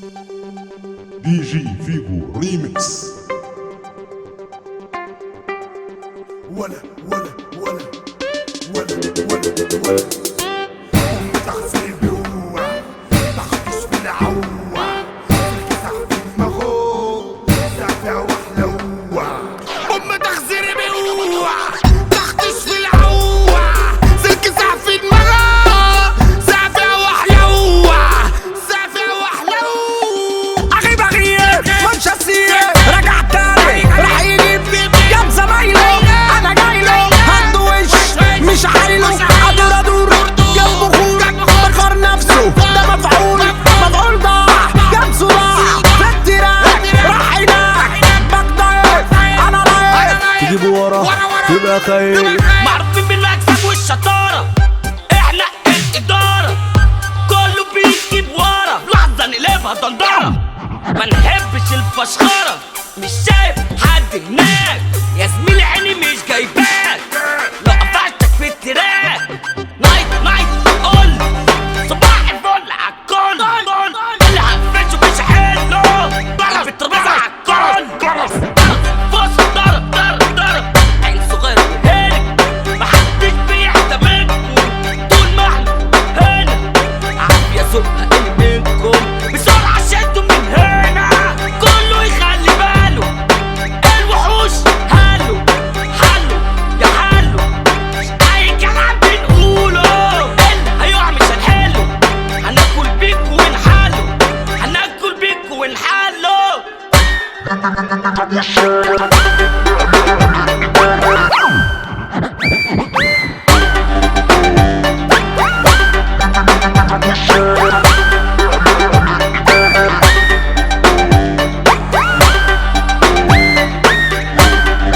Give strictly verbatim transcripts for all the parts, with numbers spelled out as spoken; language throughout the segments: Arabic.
دي جي فيجو ريمكس. ولا ولا ولا ولا ولا ولا تغسل بيوع تخدش في العوع تكسح في دماغه سافع وحلوع أم تغسل بيوع تخدش في العوع تكسح في دماغه سافع وحلوع سافع وحلوع أخي بغير مش هسير رجع تاني راح يجيب جاب زمايله أنا جايله عنده وش مش عايله أدور أدور جنبه خور بخار نفسه ده مفعول مفعول ضاع جاب صراع في التراك راح هناك بقدر أنا رايح تجيبه ورا تبقى خايف معروفين بالمكسب والشطارة، احنا الإدارة كله بيجيب ورا لحظة نقلبها دندرة. ما نحبش الفشخرة مش شايف حد هناك يا زميلي عيني مش جايباك لو قفشتك في التراك نايت نايت قول صباح الفل عالكل اللي هقفشه مش حلو ضرب الترابيزة عالكل بص ضرب ضرب ضرب عين صغير وهالك محدش بيحتملكم طول ما احنا هنا عافية سرقة اللي منكم بسرعة شدوا من هنا كله يخلي باله الوحوش هلو حلو يا حلو أي كلام بنقوله اللي هيقع مش هنحله هناكل بيكوا ونحله هناكل بيكوا ونحله.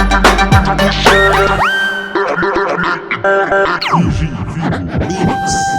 دي جي فيجو ريمكس.